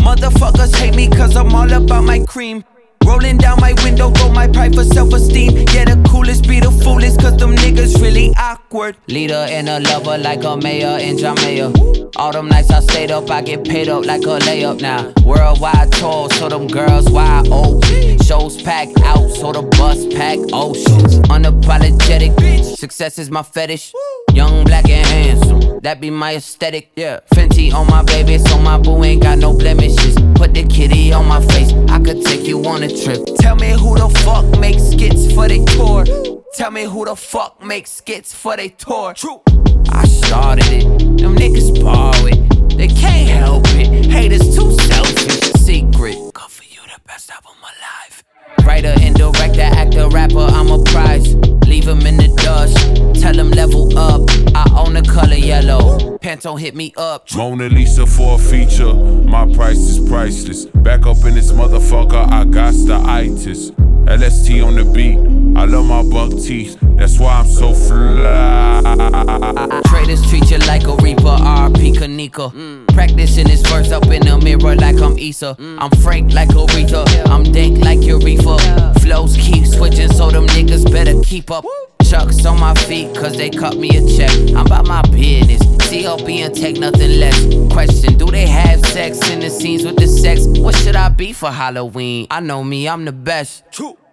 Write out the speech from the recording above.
Motherfuckers hate me cause I'm all about my cream. Rolling down my window, throw my pride for self-esteem. Yeah, the coolest be the foolest, cause them niggas really awkward. Leader and a lover like a mayor in Jamaica. All them nights I stayed up, I get paid up like a layup now. Worldwide tour, so them girls wide open. Shows packed out, so the bus pack oceans. Unapologetic, success is my fetish. Young, black, and handsome, that be my aesthetic. Yeah, Fenty on my baby, so my boo ain't got no blemishes. Put the kitty on my face, I could take you on a trip. Tell me who the fuck makes skits for they tour. Tell me who the fuck makes skits for they tour. True, I started it, them niggas borrow it. They can't help it, haters too selfish. Secret, good for you, the best album alive. Writer and director, actor, rapper, I'm a prize. Leave him in the dust, tell him level up. I own the color yellow, Pantone hit me up. Mona Lisa for a feature, my price is priceless. Back up in this motherfucker, I got the itis. LST on the beat, I love my buck teeth, that's why I'm so fly. Traders treat you like a reaper, RP Kanika. Practicing this verse up in the mirror like I'm Issa. I'm Frank like Aretha, I'm dank like Eureka. Flows keep switching, so them niggas better keep up. Chucks on my feet, cause they cut me a check. I'm about my business, CLB and take nothing less. Question, do they have sex in the scenes with the sex? What should I be for Halloween? I know me, I'm the best. True.